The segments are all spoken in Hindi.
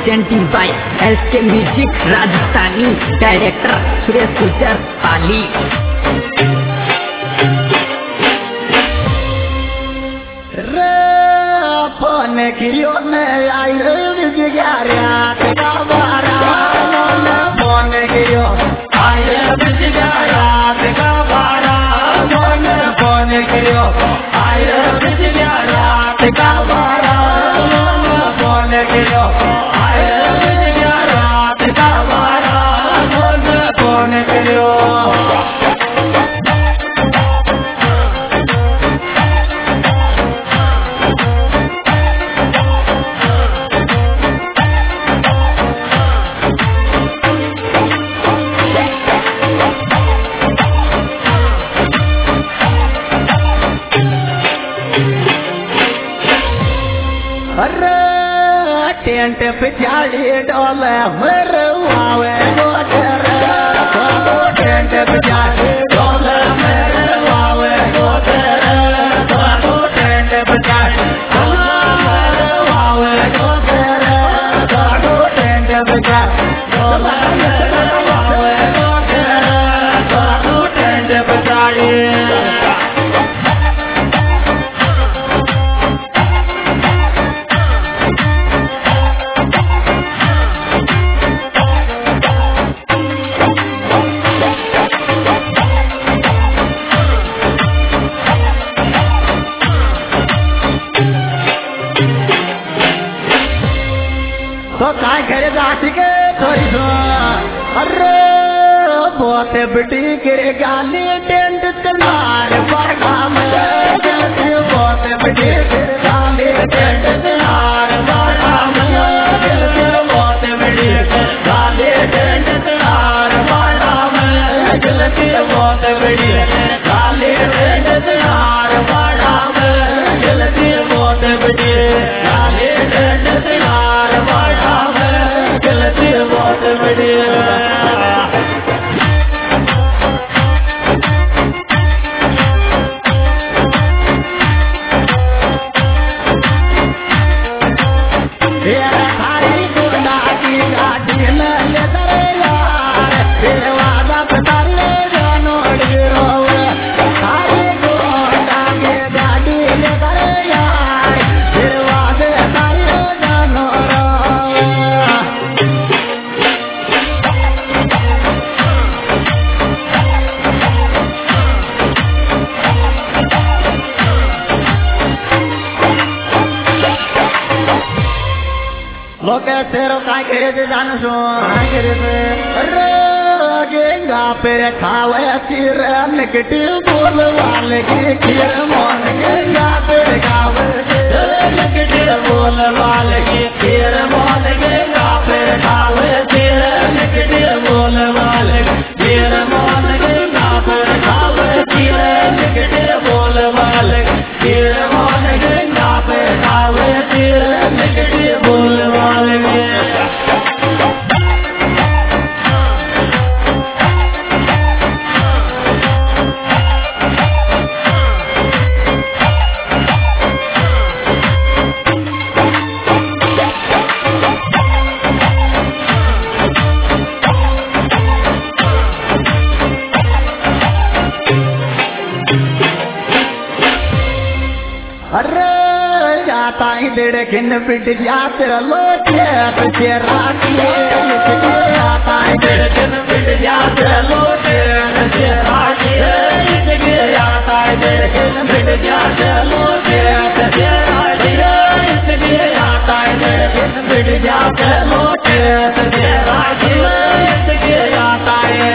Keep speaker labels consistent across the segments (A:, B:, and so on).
A: Presenting by S K music Rajasthani director Suresh Gujar Pali.
B: Phone कियो ने आई बिजगारिया का बारा फोन कियो आई बिजगारिया का बारा फोन कियो आई बिजगारिया का बारा फोन कियो आई बिजगारिया का बारा फोन कियो टेंट पे जाली डोले मरवावे गोटर टेंट पे जाली डोले मरवावे गोटर टेंट पे जाली मरवावे गोटर टेंट पे जाली मरवावे गोटर टेंट पे जाली तो काय करे जाती के थोड़ी सो अरे बहुत बड़ी गिरे गाली टेंट तनार बागाम बहुत बड़ी गिरे गाली टेंट तनार बागाम बहुत बड़ी गाली टेंट तनार बागाम बहुत बड़ी गाली टेंट तनार बागाम बहुत बड़ी गाली टेंट तनार बागाम गलती बहुत बड़ी लोग तेरो काय करे थे जान सो करे थे गेंगा पे खावे सिर नेगेटिव बोल वाले की खीर मन गेंगा पे खावे नेगेटिव बोल वाले की खीर मन गेंगा पे खावे सिर नेगेटिव बोल वाले खीर मन गेंगा पे खावे सिर नेगेटिव बोल वाले खीर मन गेंगा पे खावे सिर नेगेटिव बोल वाले डेढ़ खिन पिट जाते लोटे तुझे राखिए आता है डेढ़ खिन पिट जाते लोटे तुझे राखिए आता है डेढ़ खिन पिट जाते लोटे तुझे राखिए आता है डेढ़ खिन पिट जाते लोटे तुझे राखिए आता है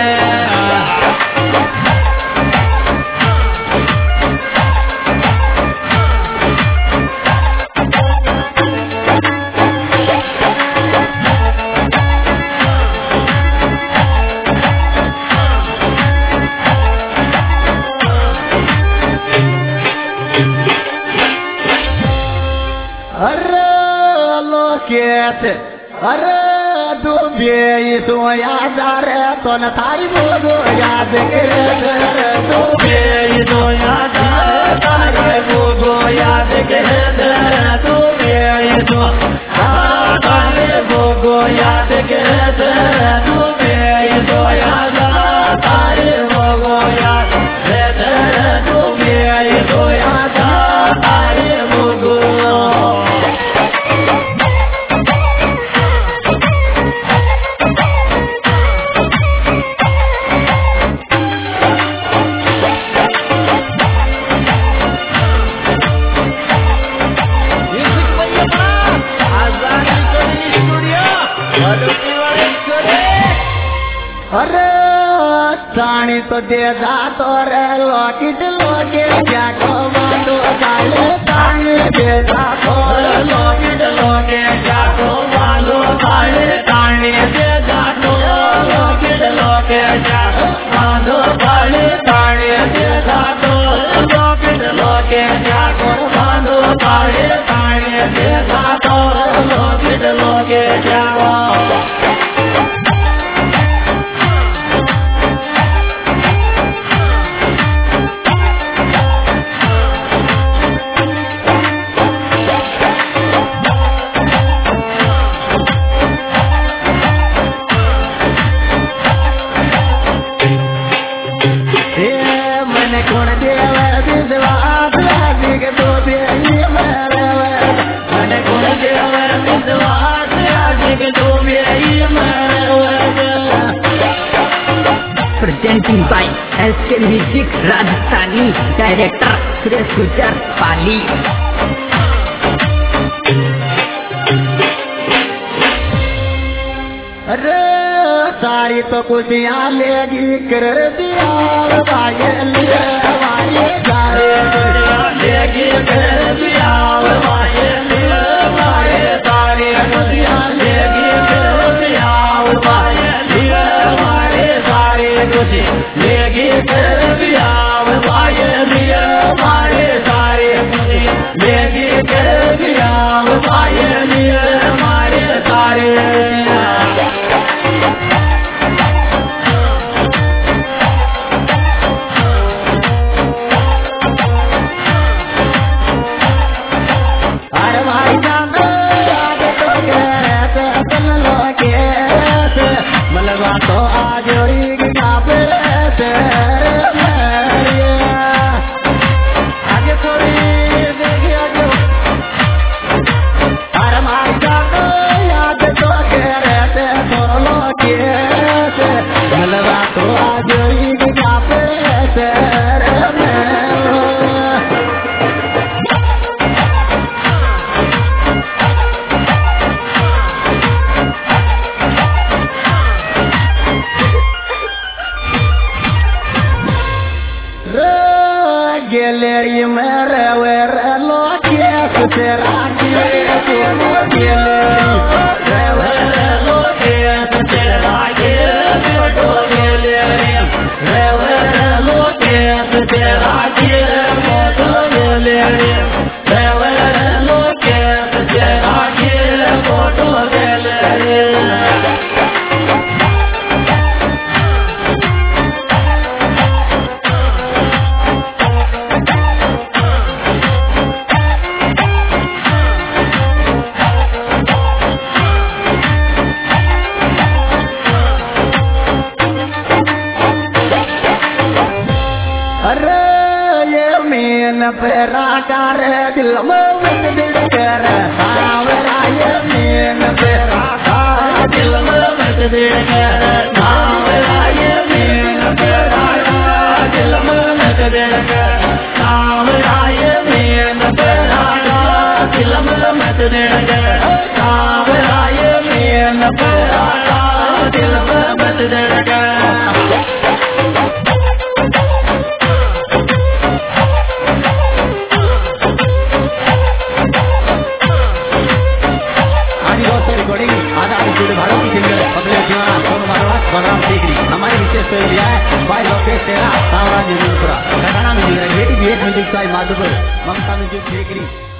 B: अरे डूबे तो याद आ रे तो न थारी बोलो याद करे डूबे तो याद आ रे तारे बोलो याद करे डूबे तो तारे बोलो के डूबे दोया तारे मोगोया डूबे दोया तारे मोगो अरे साणी तो दे जा तो रे लॉकेट लोगे क्या कमांडो डाले साणी दे जा तो रे लॉकेट लोगे क्या कमांडो डाले साणी दे जा तो लॉकेट लोगे क्या कमांडो डाले साणी दे जा तो लॉकेट लोगे क्या कमांडो डाले साणी दे जा तो लॉकेट लोगे क्या
A: Presenting by SK Music Rajasthani, Director Suresh Gujjar Pali.
B: अरे सारी तो खुशियाँ लेगी कर दिया वाये सारे लेगी कर दिया वाये सारे खुशियाँ लेगी कर दिया वाये सारे खुशी लेगी कर दिया वाये सारे खुशी लेगी कर दिया वाये सारे तो आज आगे थोड़ी देखिए आगे अरे माई जानो याद तो कह रहे बोलो के मलबा तो आज गैलरी में रे लो के तेरा पेरा कर दिल में दिल कर सावरा ये मीन पेरा कर दिल में दिल कर सावरा ये मीन पेरा कर दिल में दिल कर सावरा ये मीन पेरा कर दिल में दिल कर सावरा ये मीन पेरा कर दिल में दिल कर हमारे विशेष तो लिया है बाई लोकेश तेरा सावरा म्यूजिक पूरा घटना म्यूजिक रेटी भी म्यूजिक साई माधुपुर ममता म्यूजिक